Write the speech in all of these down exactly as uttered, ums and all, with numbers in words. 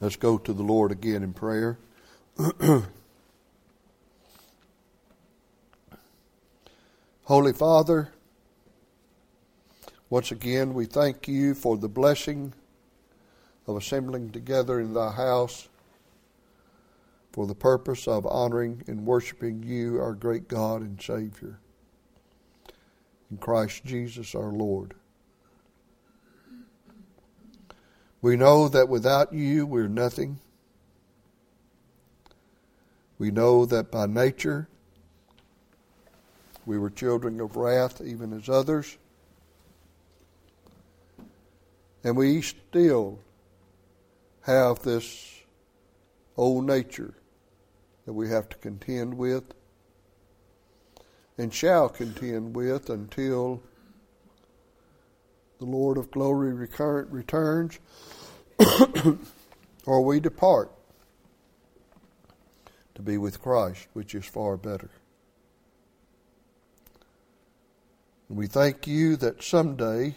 Let's go to the Lord again in prayer. Holy Father, once again we thank you for the blessing of assembling together in thy house for the purpose of honoring and worshiping you, our great God and Savior, in Christ Jesus our Lord. We know that without you we're nothing. We know that by nature we were children of wrath, even as others. And we still have this old nature that we have to contend with and shall contend with until the Lord of glory returns or we depart to be with Christ, which is far better. And we thank you that someday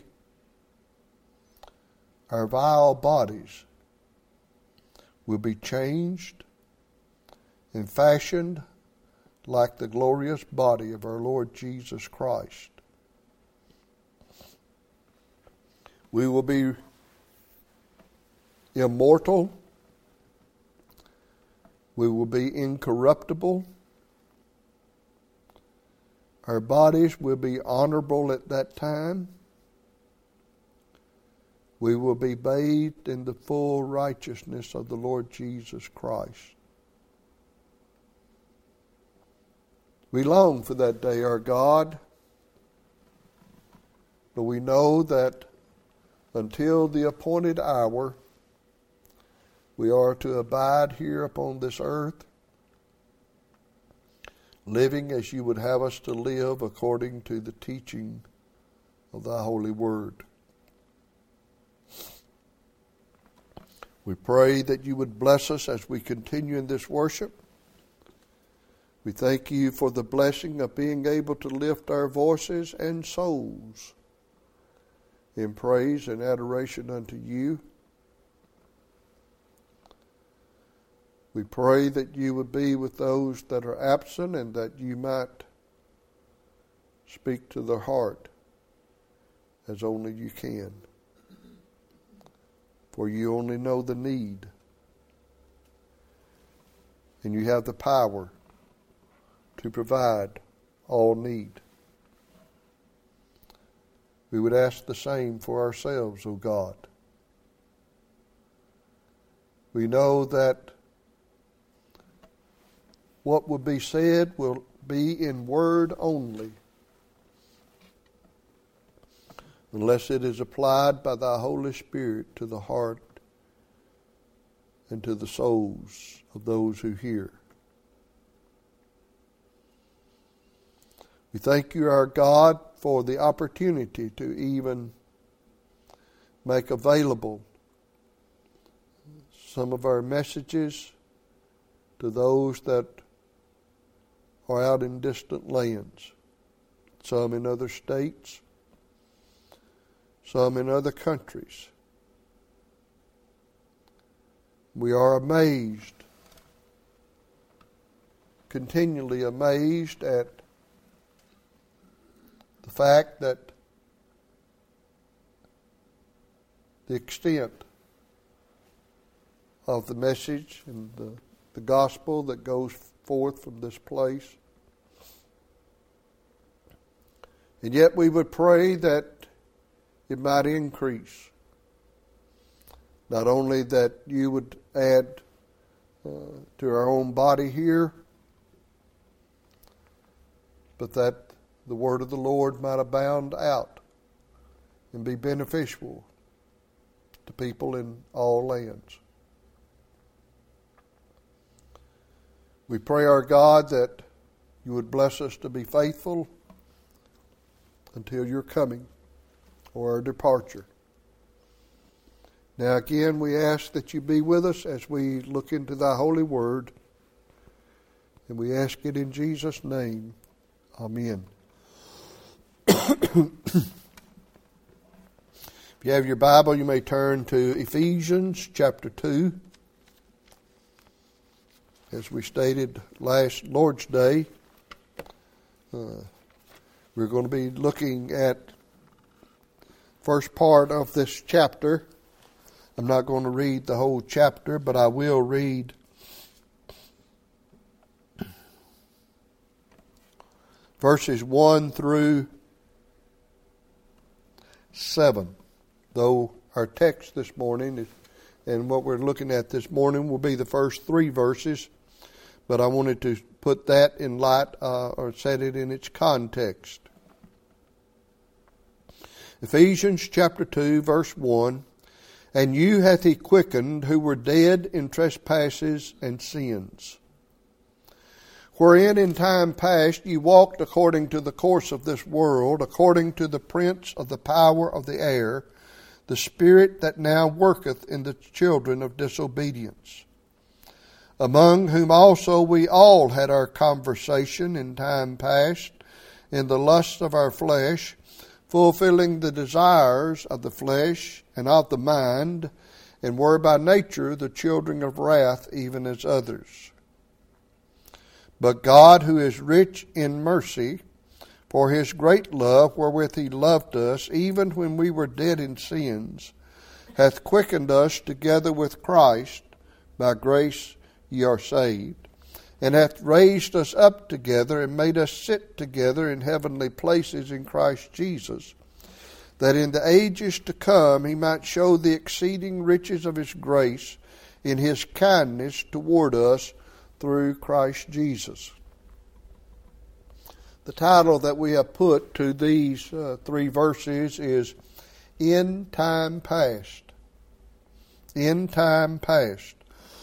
our vile bodies will be changed and fashioned like the glorious body of our Lord Jesus Christ. We will be immortal. We will be incorruptible. Our bodies will be honorable at that time. We will be bathed in the full righteousness of the Lord Jesus Christ. We long for that day, our God, but we know that until the appointed hour, we are to abide here upon this earth, living as you would have us to live according to the teaching of thy holy word. We pray that you would bless us as we continue in this worship. We thank you for the blessing of being able to lift our voices and souls in praise and adoration unto you. We pray that you would be with those that are absent and that you might speak to their heart as only you can. For you only know the need, and you have the power to provide all need. We would ask the same for ourselves, O God. We know that what will be said will be in word only, unless it is applied by thy Holy Spirit to the heart and to the souls of those who hear. We thank you, our God, for the opportunity to even make available some of our messages to those that are out in distant lands, some in other states, some in other countries. We are amazed, continually amazed at the fact that the extent of the message and the, the gospel that goes forth from this place. And yet we would pray that it might increase. Not only that you would add uh, to our own body here, but that the word of the Lord might abound out and be beneficial to people in all lands. We pray, our God, that you would bless us to be faithful until your coming or our departure. Now again, we ask that you be with us as we look into thy holy word, and we ask it in Jesus' name. Amen. If you have your Bible, you may turn to Ephesians chapter two. as we stated last Lord's Day, uh, we're going to be looking at first part of this chapter. I'm not going to read the whole chapter, but I will read verses one through seven. Though our text this morning is, and what we're looking at this morning will be the first three verses, but I wanted to put that in light uh, or set it in its context. Ephesians chapter two, verse one, "And you hath he quickened who were dead in trespasses and sins, wherein in time past ye walked according to the course of this world, according to the prince of the power of the air, the spirit that now worketh in the children of disobedience, among whom also we all had our conversation in time past, in the lusts of our flesh, fulfilling the desires of the flesh and of the mind, and were by nature the children of wrath, even as others. But God, who is rich in mercy, for his great love wherewith he loved us, even when we were dead in sins, hath quickened us together with Christ. By grace ye are saved, and hath raised us up together, and made us sit together in heavenly places in Christ Jesus, that in the ages to come he might show the exceeding riches of his grace in his kindness toward us through Christ Jesus." The title that we have put to these uh, three verses is In Time Past. In Time Past.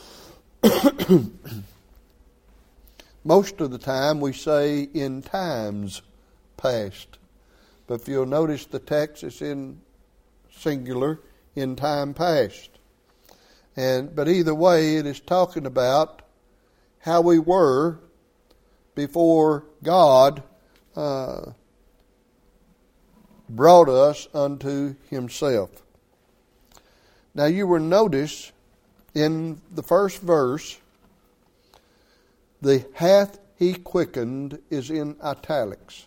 Most of the time we say in times past. But if you'll notice the text, it's in singular, in time past. And but either way, it is talking about how we were before God uh, brought us unto himself. Now you will notice in the first verse, the hath he quickened is in italics.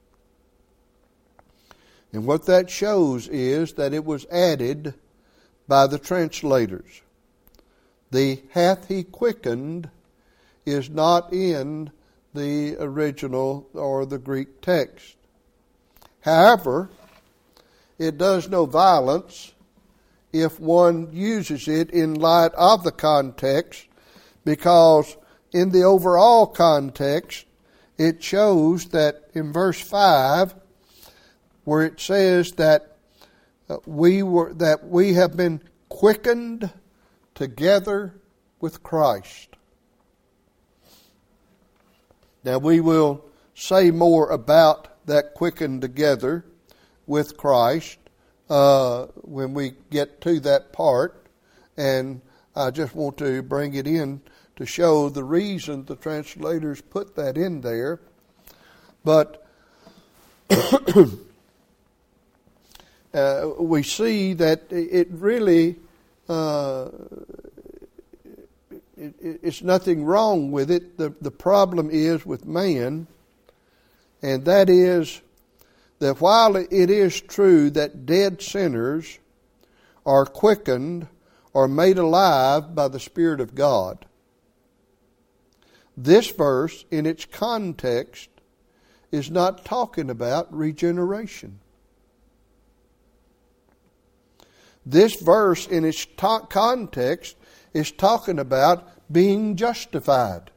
And what that shows is that it was added by the translators. The hath he quickened is not in the original or the Greek text. However, it does no violence if one uses it in light of the context, because in the overall context, it shows that in verse five, where it says that uh, we were that we have been quickened together with Christ. Now we will say more about that quickened together with Christ uh, when we get to that part, and I just want to bring it in to show the reason the translators put that in there. But uh, we see that it really uh, it, it's nothing wrong with it. The, the problem is with man, and that is that while it is true that dead sinners are quickened or made alive by the Spirit of God, this verse in its context is not talking about regeneration. This verse in its ta- context is talking about being justified.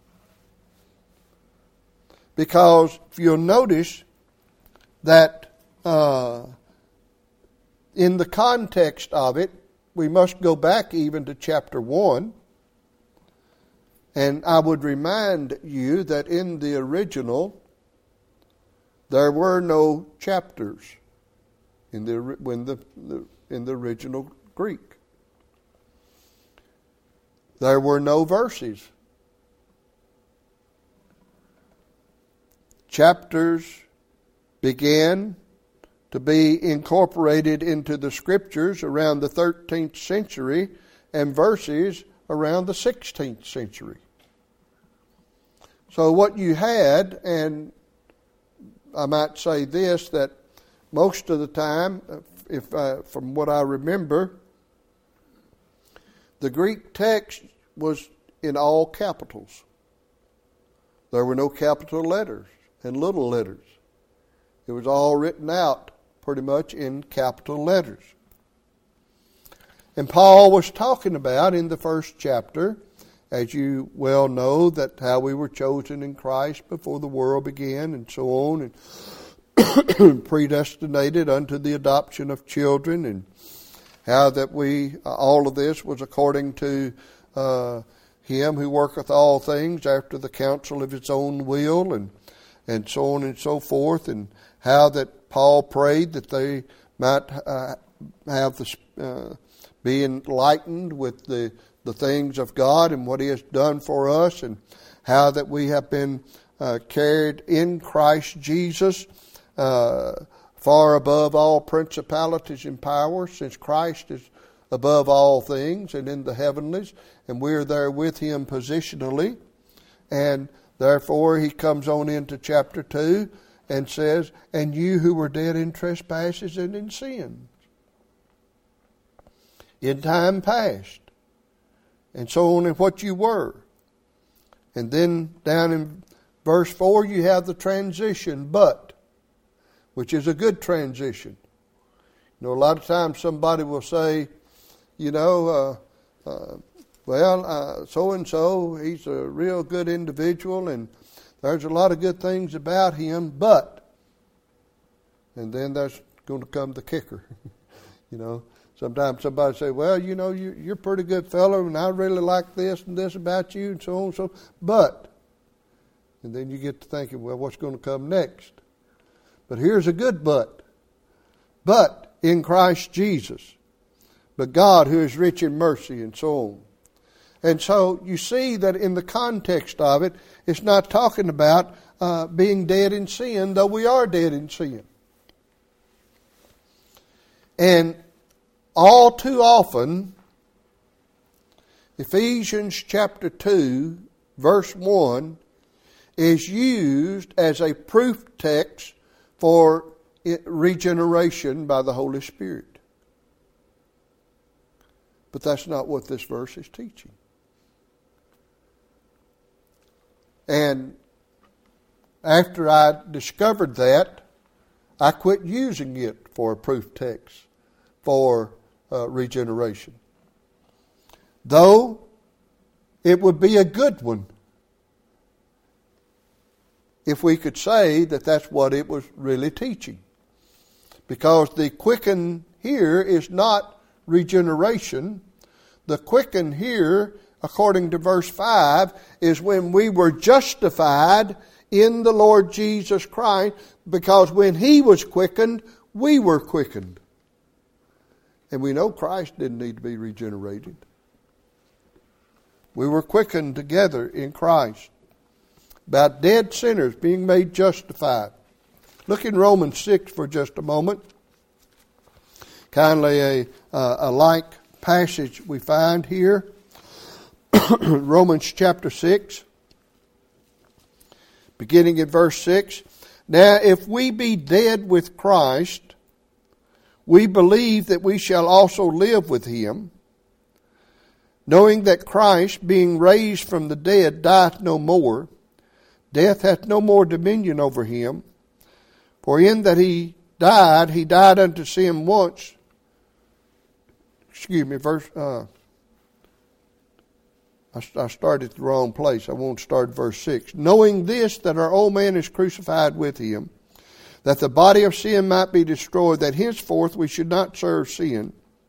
Because if you'll notice that uh, in the context of it, we must go back even to chapter one. And I would remind you that in the original, there were no chapters in the when the, the in the original Greek. There were no verses. Chapters began to be incorporated into the Scriptures around the thirteenth century, and verses around the sixteenth century. So what you had, and I might say this, that most of the time, if uh, from what I remember, the Greek text was in all capitals. There were no capital letters and little letters. It was all written out pretty much in capital letters. And Paul was talking about in the first chapter, as you well know, that how we were chosen in Christ before the world began and so on, and predestinated unto the adoption of children, and how that we, all of this was according to uh, Him who worketh all things after the counsel of His own will, and and so on and so forth, and how that Paul prayed that they might uh, have the uh, be enlightened with the, the things of God and what He has done for us, and how that we have been uh, carried in Christ Jesus uh, far above all principalities and powers, since Christ is above all things and in the heavenlies, and we're there with Him positionally. And therefore He comes on into chapter two and says, and you who were dead in trespasses and in sins, in time past, and so on, and what you were. And then down in verse four you have the transition, but, which is a good transition. You know, a lot of times somebody will say, you know, uh, uh, well, uh, so-and-so, he's a real good individual, and there's a lot of good things about him, but, and then there's going to come the kicker, you know. Sometimes somebody say, well, you know, you, you're a pretty good fellow, and I really like this and this about you, and so on and so on. But, and then you get to thinking, well, what's going to come next? But here's a good but. But in Christ Jesus, but God who is rich in mercy, and so on. And so you see that in the context of it, it's not talking about uh, being dead in sin, though we are dead in sin. And all too often, Ephesians chapter two, verse one, is used as a proof text for regeneration by the Holy Spirit. But that's not what this verse is teaching. And after I discovered that, I quit using it for a proof text for uh, regeneration. Though it would be a good one if we could say that that's what it was really teaching. Because the quicken here is not regeneration. The quicken here, according to verse five, is when we were justified in the Lord Jesus Christ, because when He was quickened, we were quickened. And we know Christ didn't need to be regenerated. We were quickened together in Christ. About dead sinners being made justified. Look in Romans six for just a moment. Kindly a, uh, a like passage we find here. Romans chapter six, beginning in verse six. Now if we be dead with Christ, we believe that we shall also live with Him, knowing that Christ, being raised from the dead, dieth no more. Death hath no more dominion over Him. For in that He died, He died unto sin once. Excuse me, verse... Uh, I started at the wrong place. I won't start at verse six. Knowing this, that our old man is crucified with Him, that the body of sin might be destroyed, that henceforth we should not serve sin.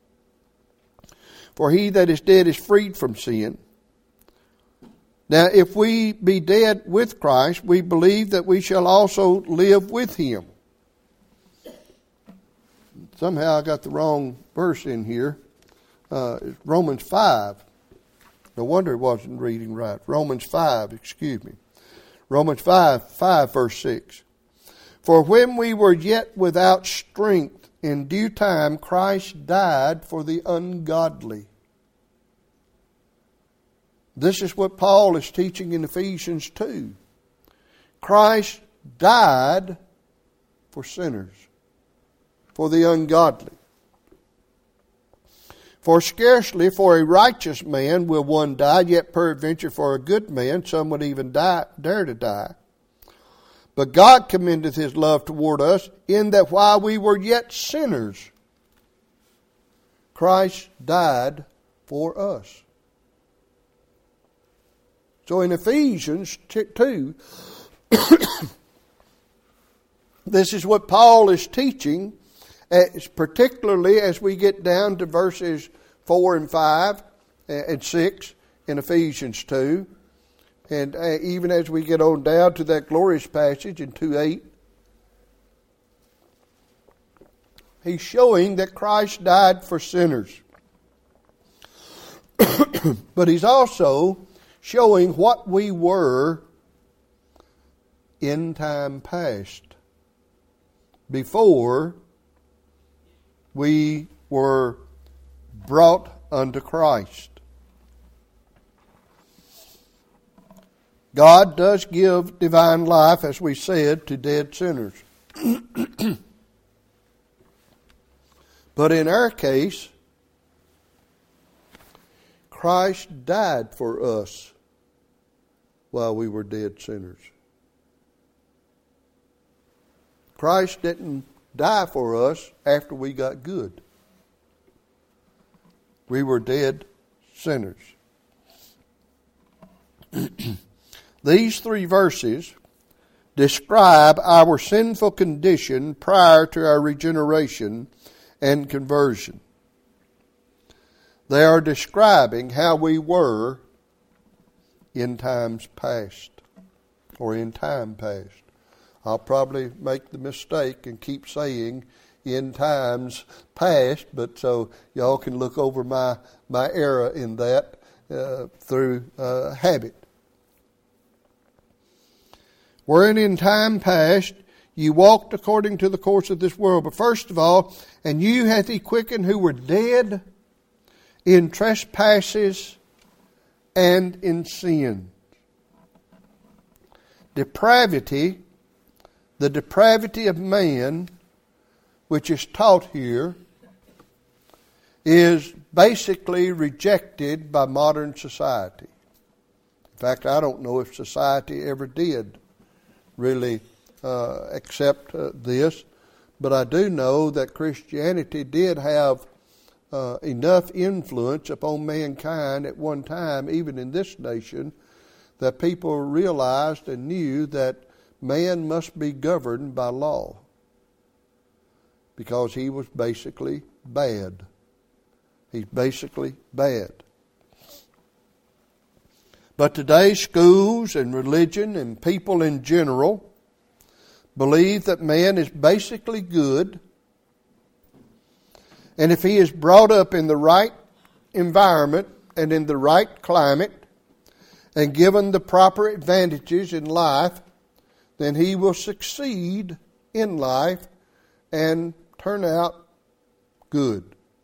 For he that is dead is freed from sin. Now, if we be dead with Christ, we believe that we shall also live with Him. Somehow I got the wrong verse in here. Uh, it's Romans five. No wonder it wasn't reading right. Romans five, excuse me. Romans five, five verse six. For when we were yet without strength, in due time Christ died for the ungodly. This is what Paul is teaching in Ephesians two. Christ died for sinners, for the ungodly. For scarcely for a righteous man will one die, yet peradventure for a good man some would even die, dare to die. But God commendeth his love toward us, in that while we were yet sinners, Christ died for us. So in Ephesians two, this is what Paul is teaching, as particularly as we get down to verses four and five and six in Ephesians two. And even as we get on down to that glorious passage in two eight, he's showing that Christ died for sinners. But he's also showing what we were in time past, before we were brought unto Christ. God does give divine life, as we said, to dead sinners. But in our case, Christ died for us while we were dead sinners. Christ didn't die for us after we got good. We were dead sinners. These three verses describe our sinful condition prior to our regeneration and conversion. They are describing how we were in times past, or in time past. I'll probably make the mistake and keep saying in times past, but so y'all can look over my, my error in that uh, through uh, habit. Wherein in time past you walked according to the course of this world. But first of all, and you hath he quickened who were dead in trespasses and in sin. Depravity, the depravity of man, which is taught here, is basically rejected by modern society. In fact, I don't know if society ever did really uh, accept uh, this, but I do know that Christianity did have uh, enough influence upon mankind at one time, even in this nation, that people realized and knew that man must be governed by law, because he was basically bad. He's basically bad. But today, schools and religion and people in general believe that man is basically good, and if he is brought up in the right environment and in the right climate and given the proper advantages in life, then he will succeed in life and turn out good.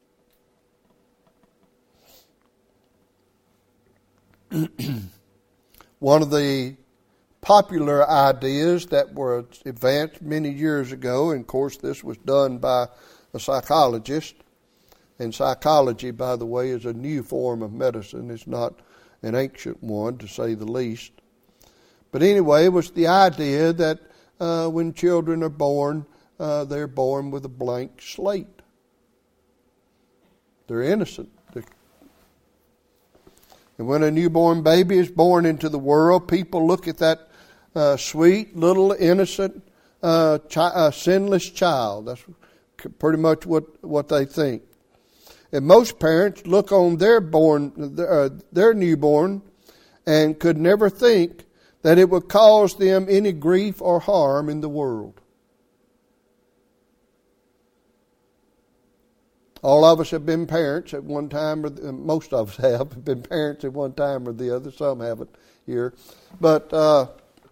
One of the popular ideas that were advanced many years ago, and of course this was done by a psychologist, and psychology, by the way, is a new form of medicine. It's not an ancient one, to say the least. But anyway, it was the idea that uh, when children are born, uh, they're born with a blank slate. They're innocent. They're And when a newborn baby is born into the world, people look at that uh, sweet, little, innocent, uh, chi- uh, sinless child. That's pretty much what, what they think. And most parents look on their born, uh, their newborn, and could never think that it would cause them any grief or harm in the world. All of us have been parents at one time, or most of us have been parents at one time or the other. Some haven't here. But uh,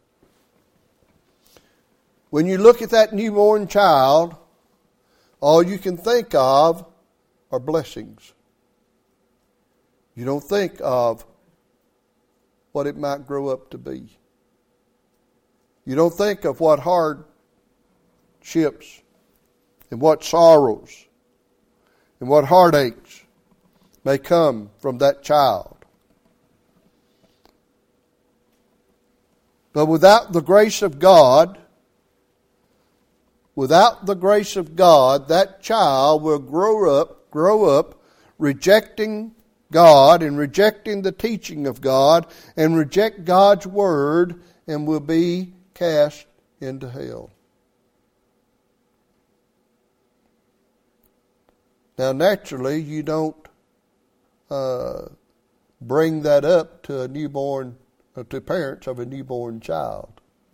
when you look at that newborn child, all you can think of are blessings. You don't think of what it might grow up to be. You don't think of what hardships and what sorrows and what heartaches may come from that child. But without the grace of God, without the grace of God, that child will grow up, grow up rejecting God and rejecting the teaching of God and reject God's word and will be cast into hell. Now, naturally, you don't uh, bring that up to a newborn, uh, to parents of a newborn child.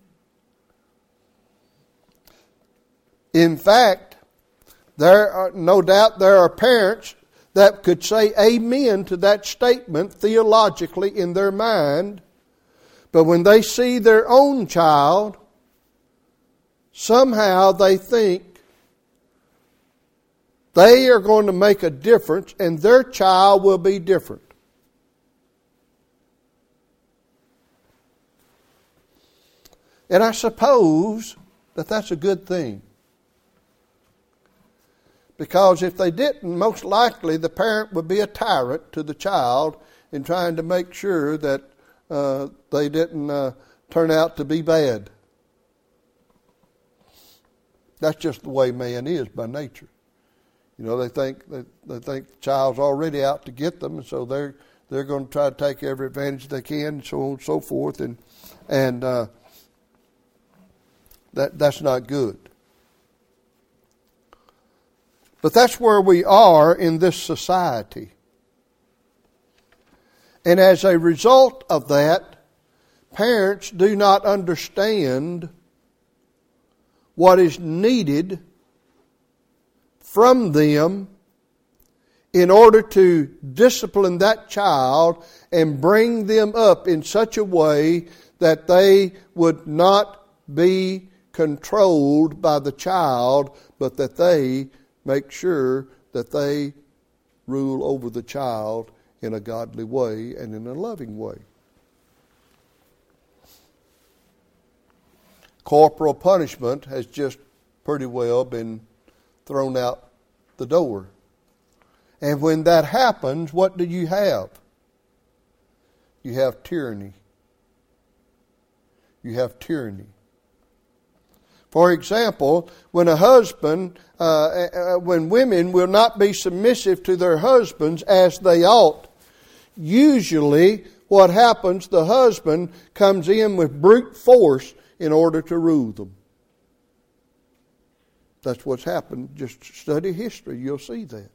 In fact, there are no doubt there are parents that could say amen to that statement theologically in their mind, but when they see their own child, somehow they think they are going to make a difference and their child will be different. And I suppose that that's a good thing. Because if they didn't, most likely the parent would be a tyrant to the child in trying to make sure that uh, they didn't uh, turn out to be bad. That's just the way man is by nature. You know, they think they, they think the child's already out to get them, and so they're they're going to try to take every advantage they can, and so on and so forth, and and uh, that that's not good. But that's where we are in this society. And as a result of that, parents do not understand what is needed from them in order to discipline that child and bring them up in such a way that they would not be controlled by the child, but that they make sure that they rule over the child in a godly way and in a loving way. Corporal punishment has just pretty well been thrown out the door. And when that happens, what do you have? You have tyranny. You have tyranny. For example, when a husband, uh, uh, when women will not be submissive to their husbands as they ought, usually what happens, the husband comes in with brute force in order to rule them. That's what's happened. Just study history, you'll see that.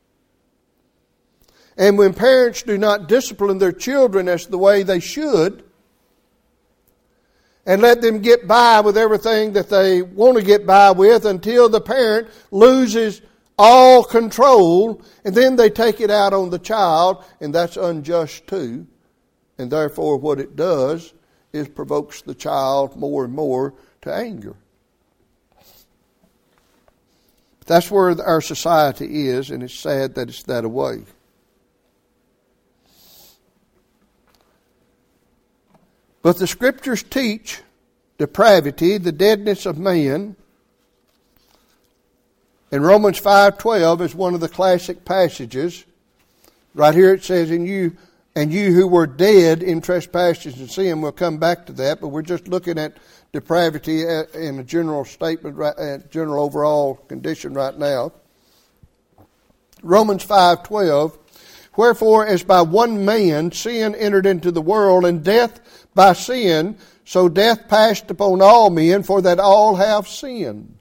And when parents do not discipline their children as the way they should, and let them get by with everything that they want to get by with until the parent loses all control, and then they take it out on the child, and that's unjust too. And therefore what it does is provokes the child more and more to anger. That's where our society is, and it's sad that it's that way. But the Scriptures teach depravity, the deadness of man. And Romans five twelve is one of the classic passages. Right here it says, "In you and you who were dead in trespasses and sin." We'll come back to that, but we're just looking at depravity in a general statement, a general overall condition right now. Romans five twelve. "Wherefore, as by one man sin entered into the world, and death by sin, so death passed upon all men, for that all have sinned."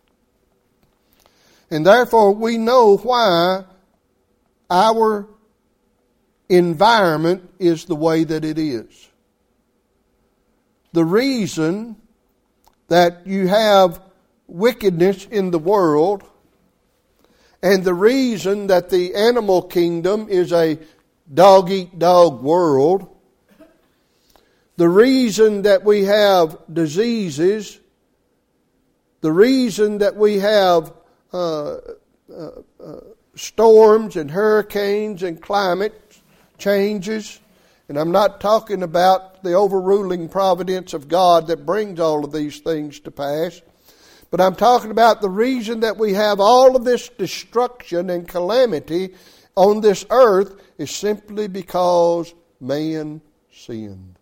And therefore we know why our environment is the way that it is. The reason that you have wickedness in the world, and the reason that the animal kingdom is a dog-eat-dog world, the reason that we have diseases, the reason that we have uh, uh, uh, storms and hurricanes and climate changes And I'm not talking about the overruling providence of God that brings all of these things to pass. But I'm talking about the reason that we have all of this destruction and calamity on this earth is simply because man sinned.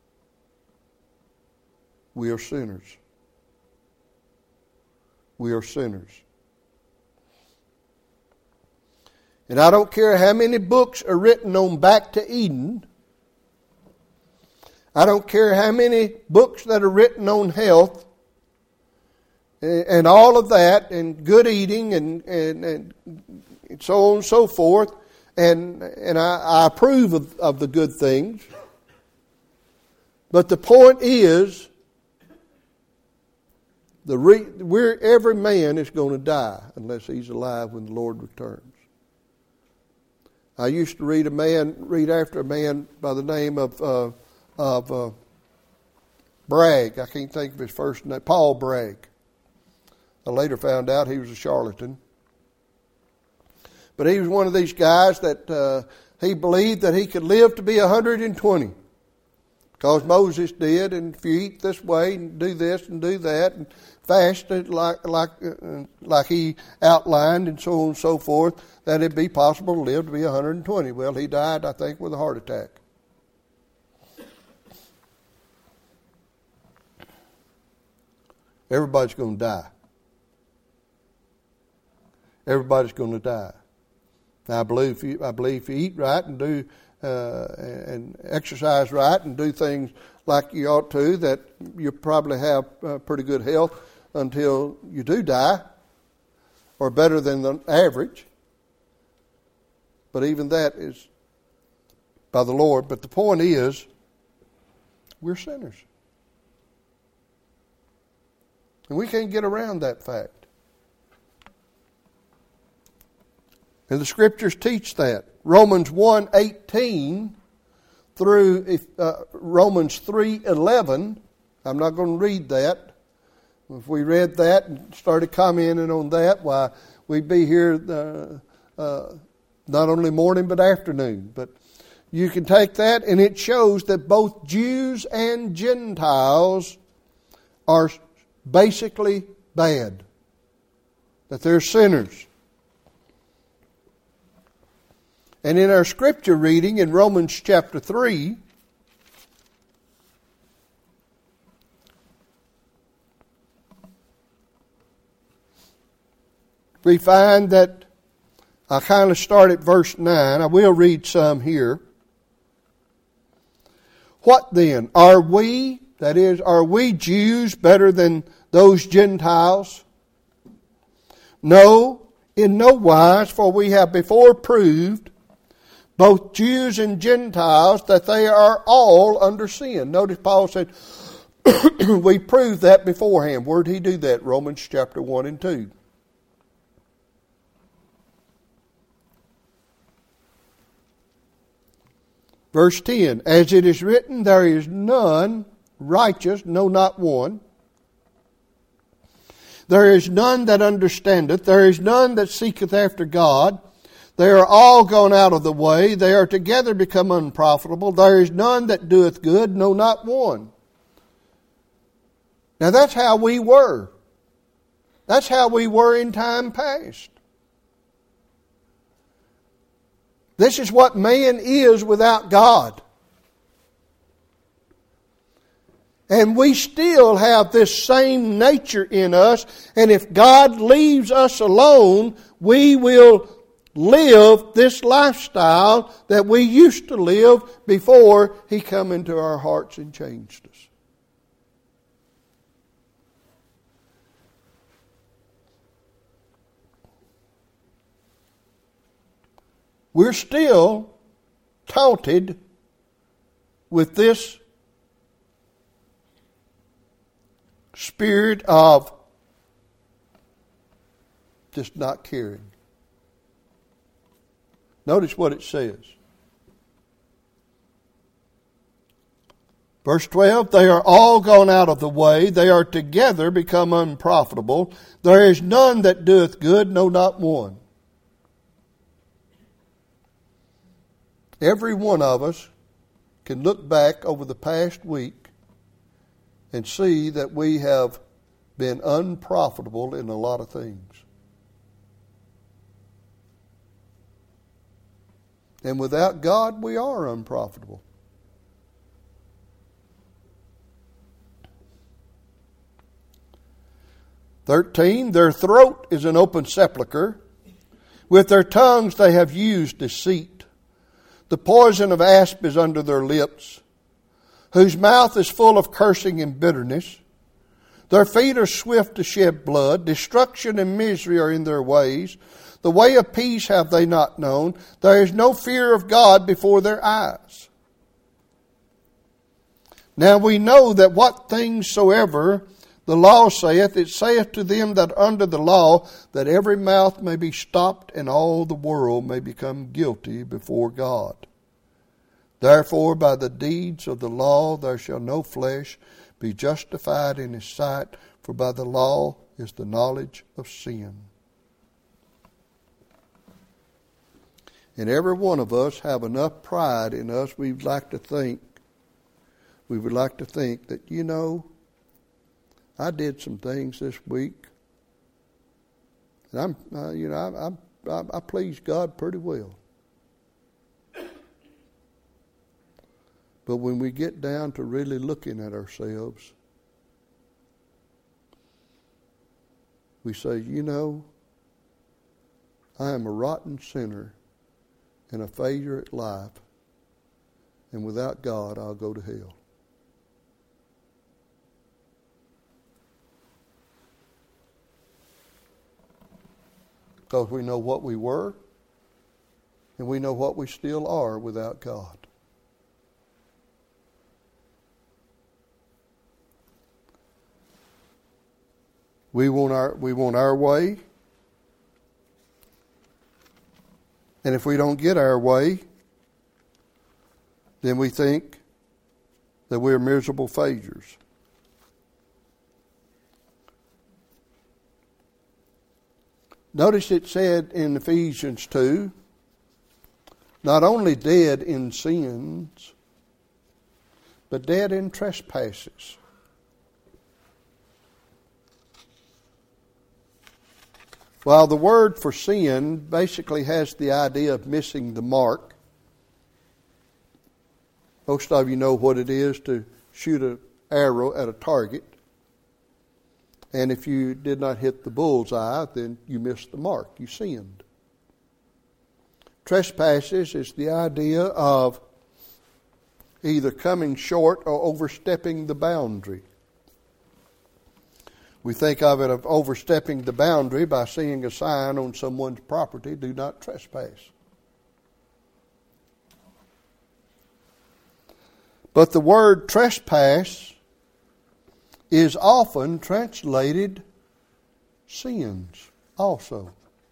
We are sinners. We are sinners. And I don't care how many books are written on back to Eden. I don't care how many books that are written on health and all of that, and good eating, and, and, and so on and so forth. And and I, I approve of, of the good things. But the point is, the re, we're, every man is going to die unless he's alive when the Lord returns. I used to read a man, read after a man by the name of uh, of uh, Bragg. I can't think of his first name. Paul Bragg. I later found out he was a charlatan. But he was one of these guys that uh, he believed that he could live to be one hundred twenty. Because Moses did, and if you eat this way and do this and do that and fast like like uh, like he outlined and so on and so forth, that it'd be possible to live to be one hundred twenty. Well, he died, I think, with a heart attack. Everybody's going to die. Everybody's going to die. Now, I believe if you, I believe if you eat right and do uh, and exercise right and do things like you ought to, that you probably have uh, pretty good health until you do die, or better than the average. But even that is by the Lord. But the point is, we're sinners. And we can't get around that fact. And the Scriptures teach that. Romans one eighteen through uh, Romans three eleven. I'm not going to read that. If we read that and started commenting on that, why, we'd be here uh, uh, not only morning but afternoon. But you can take that, and it shows that both Jews and Gentiles are basically bad. That they're sinners. And in our scripture reading in Romans chapter three, we find that, I kind of start at verse nine. I will read some here. What then? Are we, that is, are we Jews better than those Gentiles? No, in no wise, for we have before proved, both Jews and Gentiles, that they are all under sin. Notice Paul said, we proved that beforehand. Where did he do that? Romans chapter one and two. Verse ten, as it is written, there is none righteous, no, not one. There is none that understandeth. There is none that seeketh after God. They are all gone out of the way. They are together become unprofitable. There is none that doeth good, no, not one. Now that's how we were. That's how we were in time past. This is what man is without God. And we still have this same nature in us. And if God leaves us alone, we will live this lifestyle that we used to live before He come into our hearts and changed us. We're still taunted with this spirit of just not caring. Notice what it says. Verse twelve, they are all gone out of the way. They are together become unprofitable. There is none that doeth good, no, not one. Every one of us can look back over the past week and see that we have been unprofitable in a lot of things. And without God, we are unprofitable. Thirteen, their throat is an open sepulchre. With their tongues they have used deceit. The poison of asp is under their lips, whose mouth is full of cursing and bitterness. Their feet are swift to shed blood. Destruction and misery are in their ways. The way of peace have they not known. There is no fear of God before their eyes. Now we know that what things soever the law saith, it saith to them that are under the law, that every mouth may be stopped and all the world may become guilty before God. Therefore by the deeds of the law there shall no flesh be justified in his sight, for by the law is the knowledge of sin. And every one of us have enough pride in us, we'd like to think, we would like to think that, you know, I did some things this week, and I'm, uh, you know, I, I, I pleased God pretty well. But when we get down to really looking at ourselves, we say, you know, I am a rotten sinner and a failure at life, and without God, I'll go to hell. Because we know what we were, and we know what we still are without God. We want our we want our way, and if we don't get our way, then we think that we're miserable failures. Notice it said in Ephesians two, not only dead in sins, but dead in trespasses. While the word for sin basically has the idea of missing the mark, most of you know what it is to shoot an arrow at a target. And if you did not hit the bullseye, then you missed the mark. You sinned. Trespasses is the idea of either coming short or overstepping the boundary. We think of it of overstepping the boundary by seeing a sign on someone's property, do not trespass. But the word trespass is often translated sins also.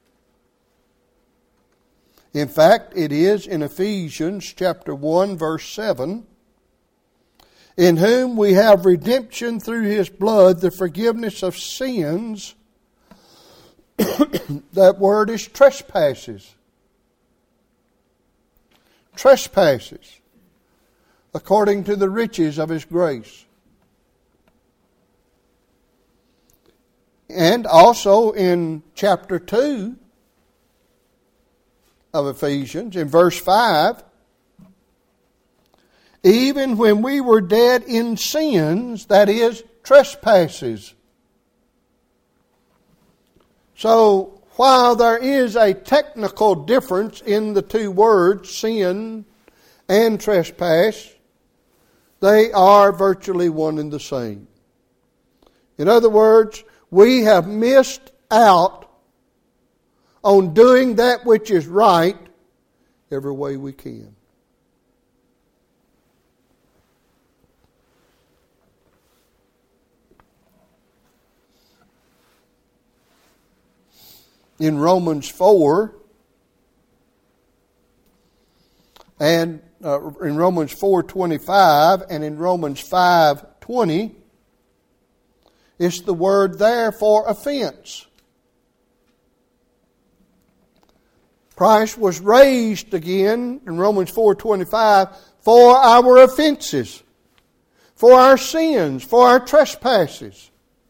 In fact, it is in Ephesians chapter one, verse seven, in whom we have redemption through his blood, the forgiveness of sins. That word is trespasses. Trespasses, according to the riches of his grace. And also in chapter two of Ephesians, in verse five, even when we were dead in sins, that is, trespasses. So, while there is a technical difference in the two words, sin and trespass, they are virtually one and the same. In other words, we have missed out on doing that which is right every way we can. In Romans four, and uh, in Romans four twenty-five and in Romans five twenty, it's the word there for offense. Christ was raised again in Romans four twenty-five for our offenses, for our sins, for our trespasses.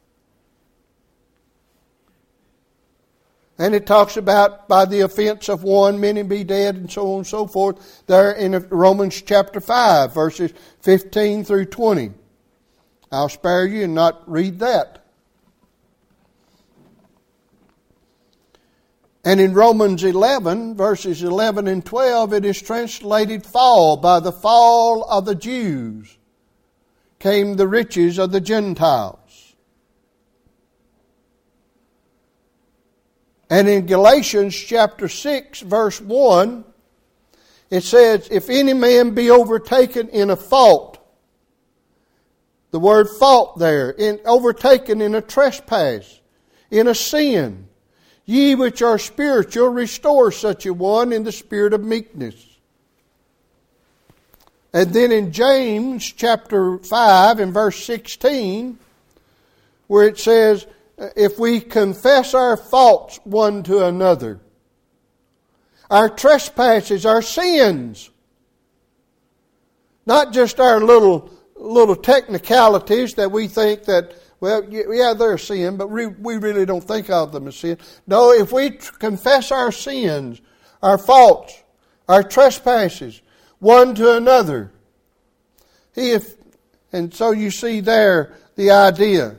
And it talks about by the offense of one, many be dead, and so on and so forth, there in Romans chapter five, verses fifteen through twenty. I'll spare you and not read that. And in Romans eleven, verses eleven and twelve, it is translated fall. By the fall of the Jews came the riches of the Gentiles. And in Galatians chapter six, verse one, it says, if any man be overtaken in a fault, the word fault there, in overtaken in a trespass, in a sin, ye which are spiritual, restore such a one in the spirit of meekness. And then in James chapter five and verse sixteen, where it says, if we confess our faults one to another, our trespasses, our sins, not just our little little technicalities that we think that, well, yeah, they're a sin, but we, we really don't think of them as sin. No, if we confess our sins, our faults, our trespasses, one to another, if, and so you see there the idea.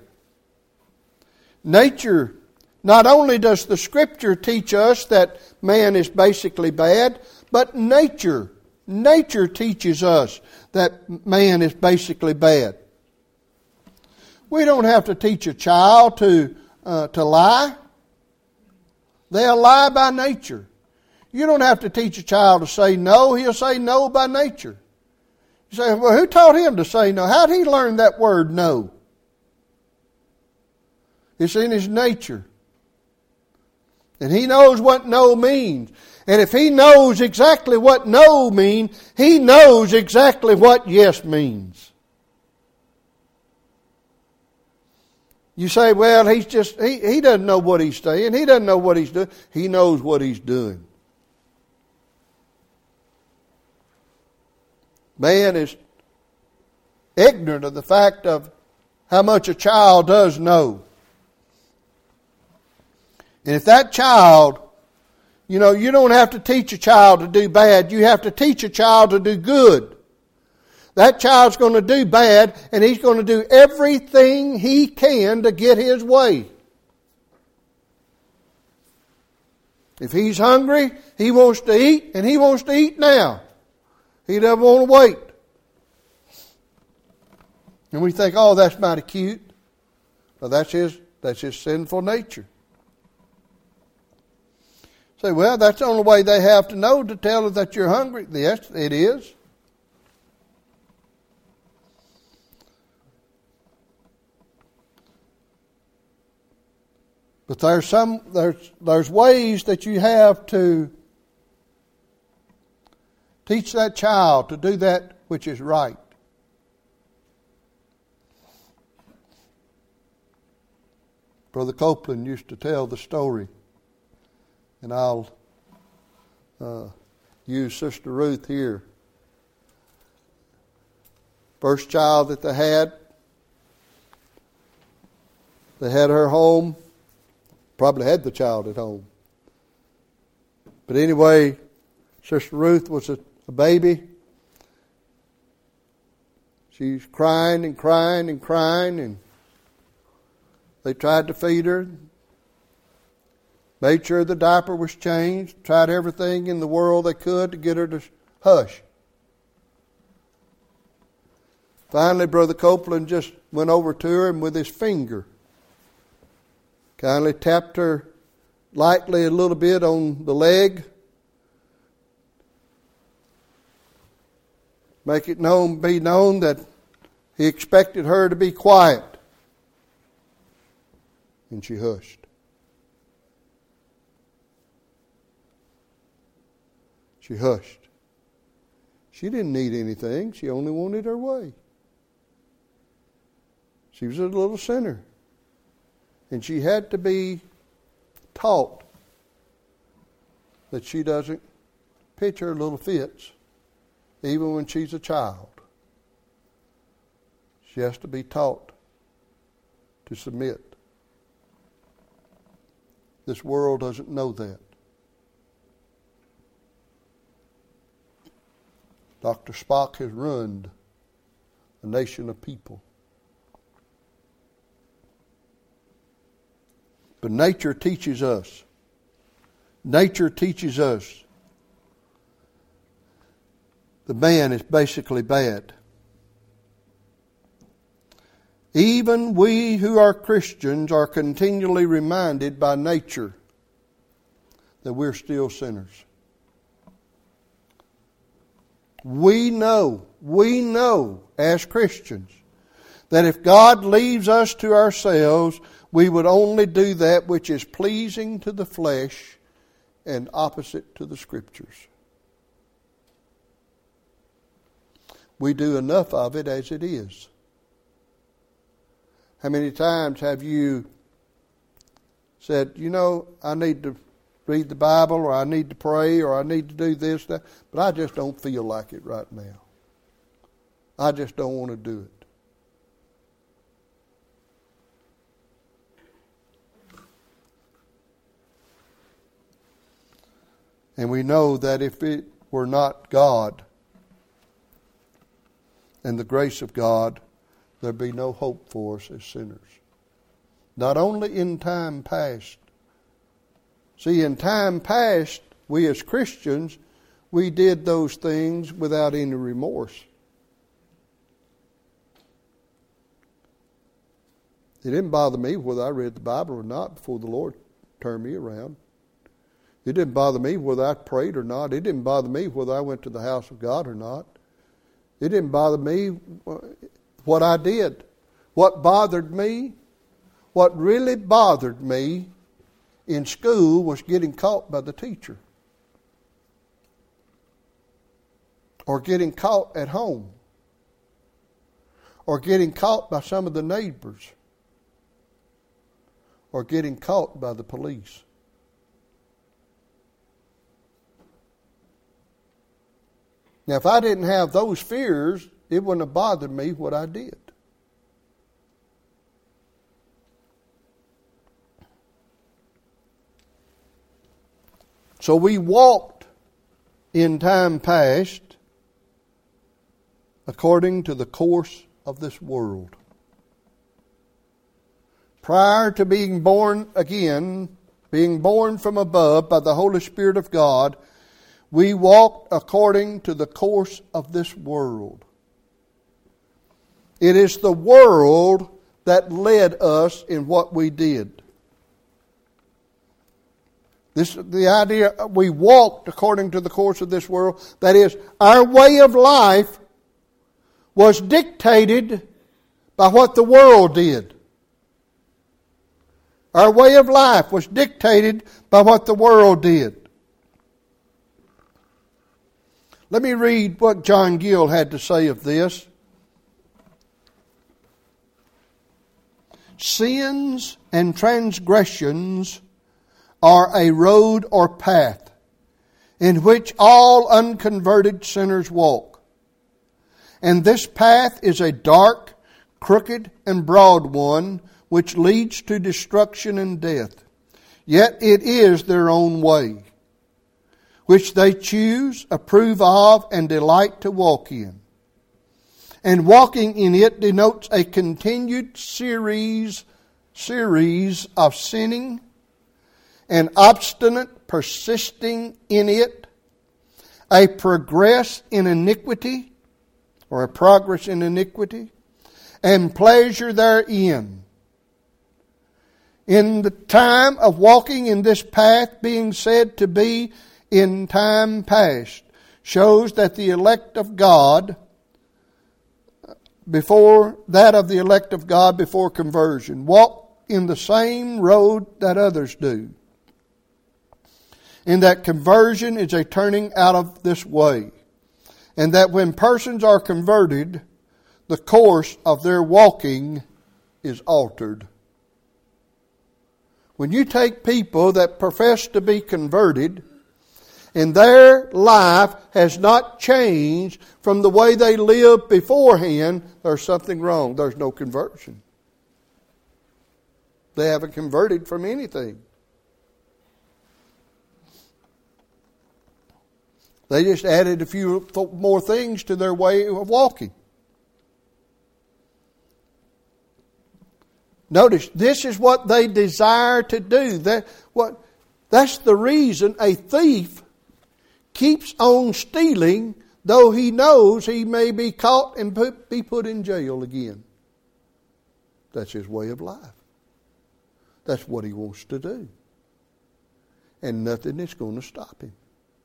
Nature, not only does the Scripture teach us that man is basically bad, but nature, nature teaches us that man is basically bad. We don't have to teach a child to uh, to lie. They'll lie by nature. You don't have to teach a child to say no. He'll say no by nature. You say, well, who taught him to say no? How did he learn that word no? It's in his nature. And he knows what no means. And if he knows exactly what no means, he knows exactly what yes means. You say, well, he's just, he, he doesn't know what he's saying. He doesn't know what he's doing. He knows what he's doing. Man is ignorant of the fact of how much a child does know. And if that child, you know, you don't have to teach a child to do bad. You have to teach a child to do good. That child's going to do bad, and he's going to do everything he can to get his way. If he's hungry, he wants to eat, and he wants to eat now. He doesn't want to wait. And we think, oh, that's mighty cute. Well, that's his, that's his sinful nature. Say, well, that's the only way they have to know to tell them that you're hungry. Yes, it is. But there's some there's there's ways that you have to teach that child to do that which is right. Brother Copeland used to tell the story. And I'll uh, use Sister Ruth here. First child that they had, they had her home. Probably had the child at home. But anyway, Sister Ruth was a, a baby. She's crying and crying and crying, and they tried to feed her. Made sure the diaper was changed. Tried everything in the world they could to get her to hush. Finally, Brother Copeland just went over to her and with his finger kindly tapped her lightly a little bit on the leg. Make it known, be known that he expected her to be quiet. And she hushed. She hushed. She didn't need anything. She only wanted her way. She was a little sinner. And she had to be taught that she doesn't pitch her little fits even when she's a child. She has to be taught to submit. This world doesn't know that. Doctor Spock has ruined a nation of people. But nature teaches us. Nature teaches us the man is basically bad. Even we who are Christians are continually reminded by nature that we're still sinners. We know, we know as Christians that if God leaves us to ourselves, we would only do that which is pleasing to the flesh and opposite to the Scriptures. We do enough of it as it is. How many times have you said, you know, I need to read the Bible, or I need to pray, or I need to do this, that, but I just don't feel like it right now. I just don't want to do it. And we know that if it were not God and the grace of God, there'd be no hope for us as sinners. Not only in time past. See, in time past, we as Christians, we did those things without any remorse. It didn't bother me whether I read the Bible or not before the Lord turned me around. It didn't bother me whether I prayed or not. It didn't bother me whether I went to the house of God or not. It didn't bother me what I did. What bothered me, what really bothered me in school was getting caught by the teacher. Or getting caught at home. Or getting caught by some of the neighbors. Or getting caught by the police. Now, if I didn't have those fears, it wouldn't have bothered me what I did. So we walked in time past according to the course of this world. Prior to being born again, being born from above by the Holy Spirit of God, we walked according to the course of this world. It is the world that led us in what we did. This the idea we walked according to the course of this world. That is, our way of life was dictated by what the world did. Our way of life was dictated by what the world did. Let me read what John Gill had to say of this. Sins and transgressions are a road or path in which all unconverted sinners walk. And this path is a dark, crooked, and broad one which leads to destruction and death. Yet it is their own way, which they choose, approve of, and delight to walk in. And walking in it denotes a continued series, series of sinning, an obstinate persisting in it, a progress in iniquity, or a progress in iniquity, and pleasure therein. In the time of walking in this path being said to be in time past, shows that the elect of God, before that of the elect of God before conversion, walk in the same road that others do. In that conversion is a turning out of this way. And that when persons are converted, the course of their walking is altered. When you take people that profess to be converted and their life has not changed from the way they lived beforehand, there's something wrong. There's no conversion. They haven't converted from anything. They just added a few more things to their way of walking. Notice, this is what they desire to do. That, what, that's the reason a thief keeps on stealing, though he knows he may be caught and put, be put in jail again. That's his way of life. That's what he wants to do. And nothing is going to stop him.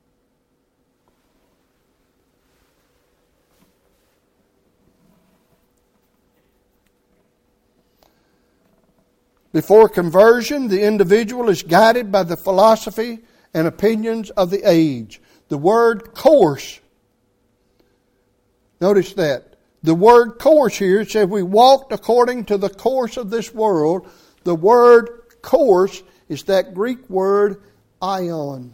Before conversion, the individual is guided by the philosophy and opinions of the age. The word course, notice that. The word course here says we walked according to the course of this world. The word course is that Greek word ion.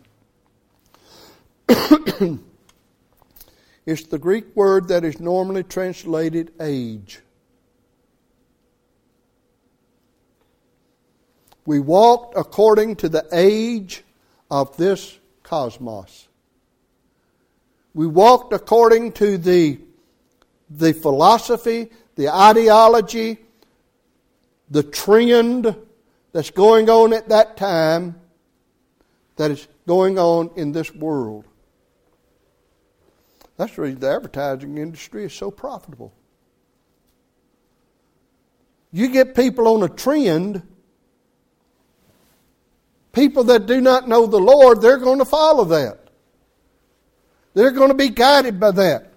It's the Greek word that is normally translated age. We walked according to the age of this cosmos. We walked according to the, the philosophy, the ideology, the trend that's going on at that time, that is going on in this world. That's the reason the advertising industry is so profitable. You get people on a trend, people that do not know the Lord, they're going to follow that. They're going to be guided by that.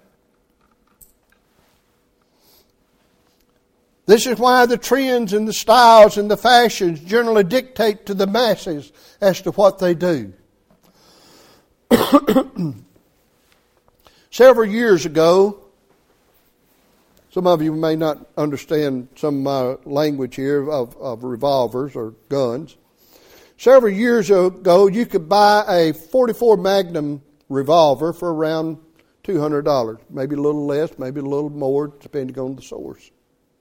This is why the trends and the styles and the fashions generally dictate to the masses as to what they do. Several years ago, some of you may not understand some of my language here of, of revolvers or guns. Several years ago, you could buy a forty-four Magnum revolver for around two hundred dollars. Maybe a little less, maybe a little more, depending on the source.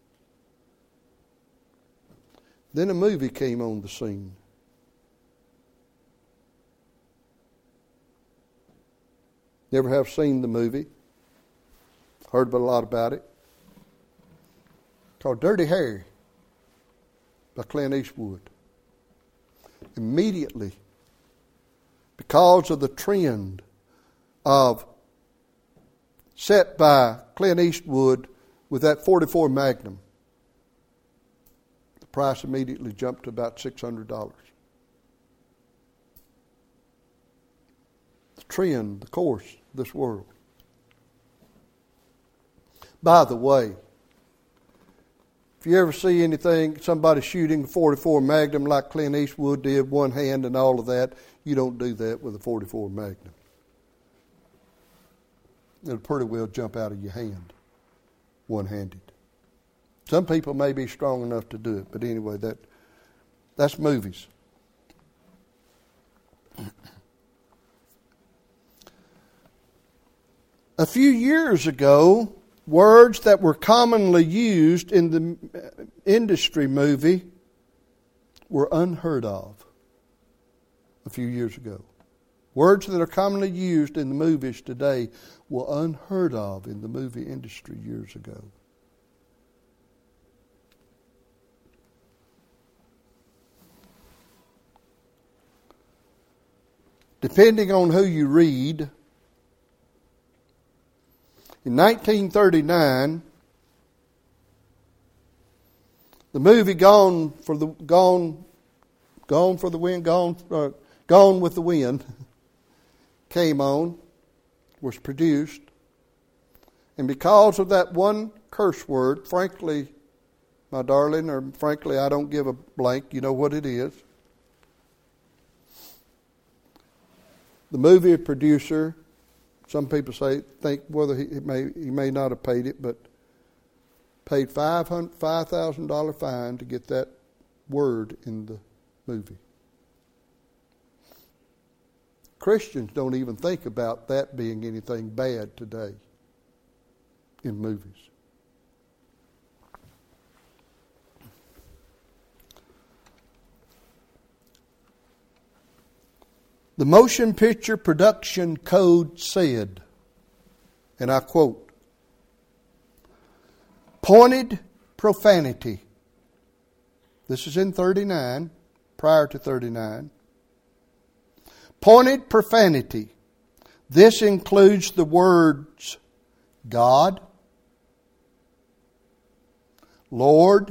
Then a movie came on the scene. Never have seen the movie. Heard a lot about it. Called Dirty Harry by Clint Eastwood. Immediately, because of the trend of set by Clint Eastwood with that forty-four Magnum, the price immediately jumped to about six hundred dollars. The trend, the course of this world. By the way, if you ever see anything, somebody shooting a forty-four Magnum like Clint Eastwood did, one hand and all of that, you don't do that with a forty-four Magnum. It'll pretty well jump out of your hand, one-handed. Some people may be strong enough to do it, but anyway, that that's movies. A few years ago, words that were commonly used in the industry movie were unheard of a few years ago. Words that are commonly used in the movies today were unheard of in the movie industry years ago. Depending on who you read, in nineteen thirty-nine, the movie "Gone for the Gone, Gone for the Wind, Gone, uh, Gone with the Wind" came on, was produced, and because of that one curse word, frankly, my darling, or frankly, I don't give a blank. You know what it is. The movie producer, some people say think whether he, he may he may not have paid it, but paid five hundred five thousand dollar fine to get that word in the movie. Christians don't even think about that being anything bad today in movies. The Motion Picture Production Code said, and I quote, "Pointed profanity." This is in thirty-nine, prior to thirty-nine. Pointed profanity. This includes the words God, Lord,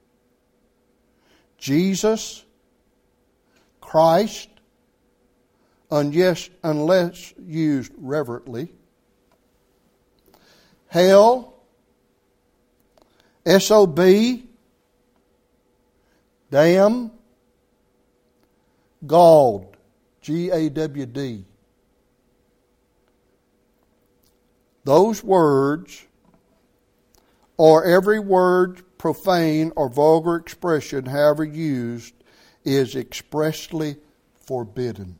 Jesus, Christ, unless, unless used reverently, hell, S O B, damn, gawd, G A W D. Those words, or every word, profane or vulgar expression, however used, is expressly forbidden.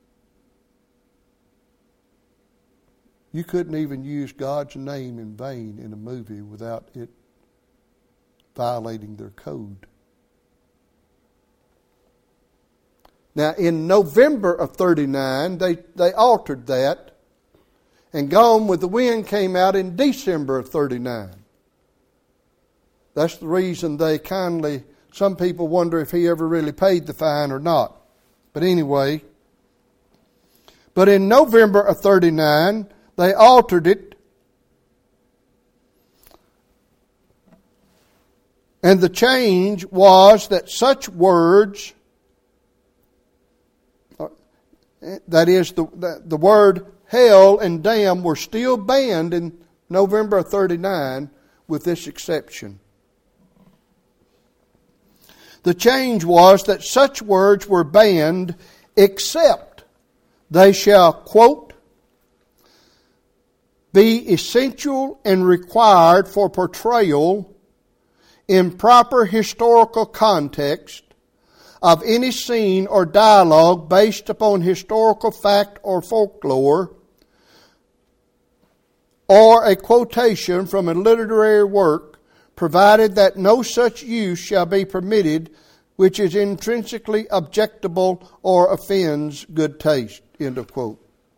You couldn't even use God's name in vain in a movie without it violating their code. Now, in November of thirty-nine, they, they altered that, and Gone with the Wind came out in December of thirty-nine. That's the reason they kindly, some people wonder if he ever really paid the fine or not. But anyway, but in November of thirty-nine, they altered it. And the change was that such words, that is, the, the, the word hell and damn, were still banned in November of thirty-nine, with this exception. The change was that such words were banned except they shall, quote, be essential and required for portrayal in proper historical context of any scene or dialogue based upon historical fact or folklore, or a quotation from a literary work, provided that no such use shall be permitted which is intrinsically objectionable or offends good taste. End of quote.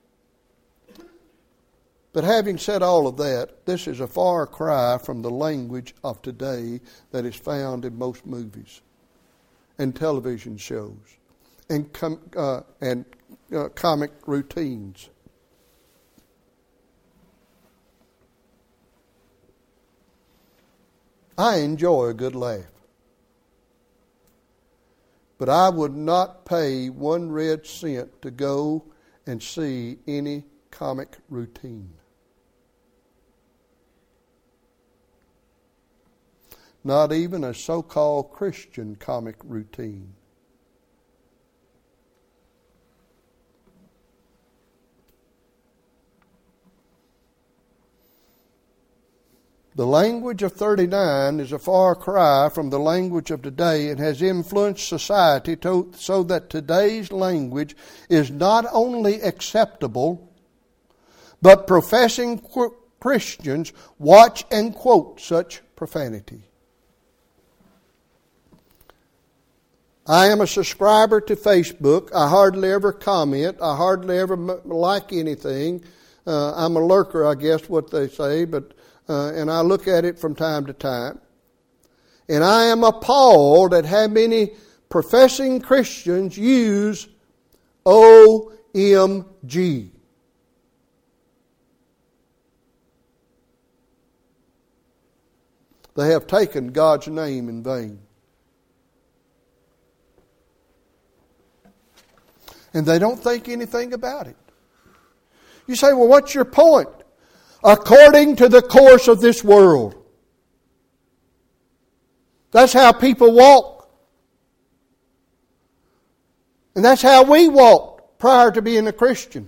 But having said all of that, this is a far cry from the language of today that is found in most movies and television shows and com- uh, and uh, comic routines. I enjoy a good laugh, but I would not pay one red cent to go and see any comic routine. Not even a so-called Christian comic routine. The language of thirty-nine is a far cry from the language of today and has influenced society to, so that today's language is not only acceptable, but professing Christians watch and quote such profanity. I am a subscriber to Facebook. I hardly ever comment. I hardly ever like anything. Uh, I'm a lurker, I guess, what they say, but uh, and I look at it from time to time. And I am appalled at how many professing Christians use O M G. They have taken God's name in vain. And they don't think anything about it. You say, well, what's your point? According to the course of this world. That's how people walk. And that's how we walked prior to being a Christian.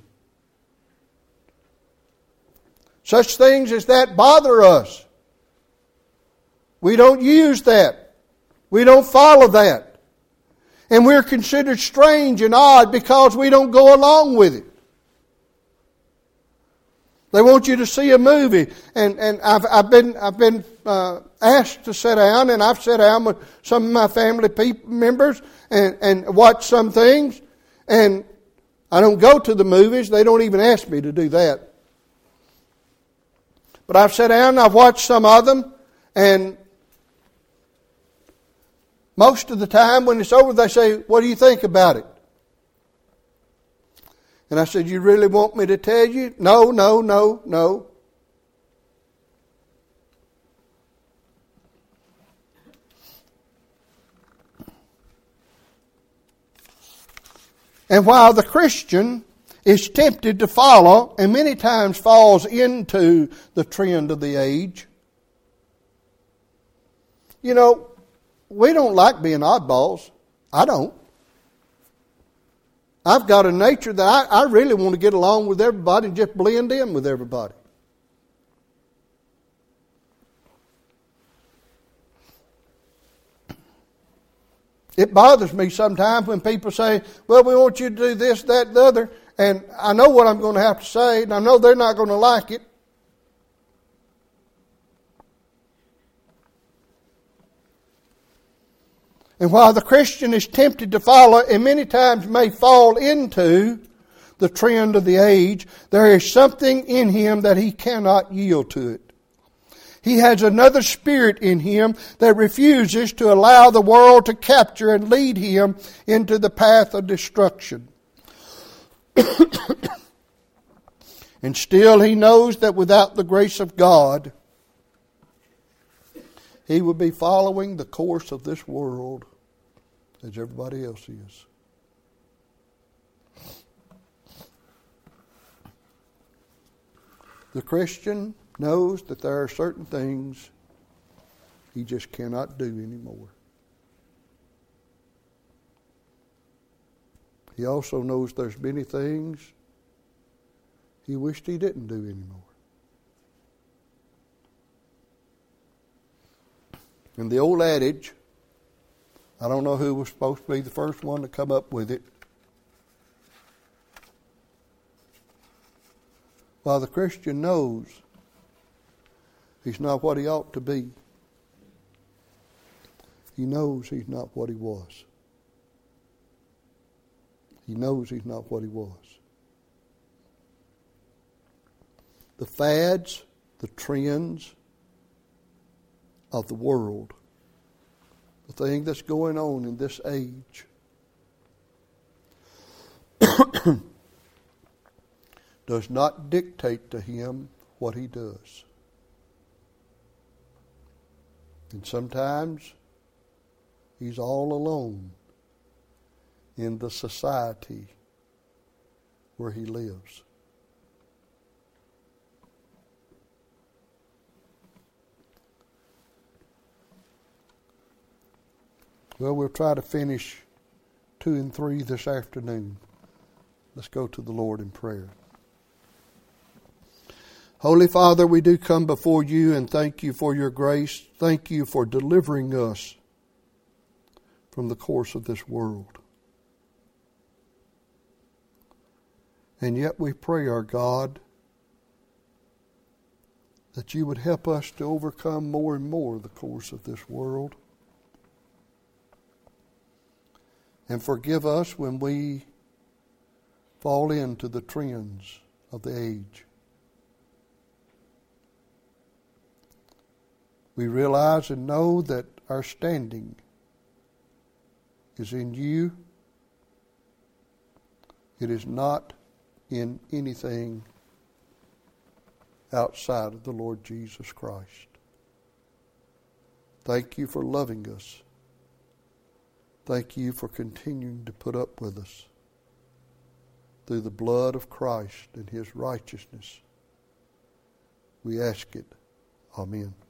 Such things as that bother us. We don't use that. We don't follow that. And we're considered strange and odd because we don't go along with it. They want you to see a movie, and, and I've I've been I've been uh, asked to sit down, and I've sat down with some of my family people, members and, and watch some things, and I don't go to the movies. They don't even ask me to do that. But I've sat down and I've watched some of them, and most of the time when it's over, they say, "What do you think about it?" And I said, "You really want me to tell you?" No, no, no, no. And while the Christian is tempted to follow, and many times falls into the trend of the age, you know, we don't like being oddballs. I don't. I've got a nature that I, I really want to get along with everybody and just blend in with everybody. It bothers me sometimes when people say, "Well, we want you to do this, that, and the other," and I know what I'm going to have to say, and I know they're not going to like it. And while the Christian is tempted to follow, and many times may fall into the trend of the age, there is something in him that he cannot yield to it. He has another spirit in him that refuses to allow the world to capture and lead him into the path of destruction. And still he knows that without the grace of God, he would be following the course of this world as everybody else is. The Christian knows that there are certain things he just cannot do anymore. He also knows there's many things he wished he didn't do anymore. And the old adage, I don't know who was supposed to be the first one to come up with it. While the Christian knows he's not what he ought to be, he knows he's not what he was. He knows he's not what he was. The fads, the trends of the world, the thing that's going on in this age, does not dictate to him what he does. And sometimes he's all alone in the society where he lives. Well, we'll try to finish two and three this afternoon. Let's go to the Lord in prayer. Holy Father, we do come before you and thank you for your grace. Thank you for delivering us from the course of this world. And yet we pray, our God, that you would help us to overcome more and more the course of this world. And forgive us when we fall into the trends of the age. We realize and know that our standing is in you. It is not in anything outside of the Lord Jesus Christ. Thank you for loving us. Thank you for continuing to put up with us through the blood of Christ and his righteousness. We ask it. Amen.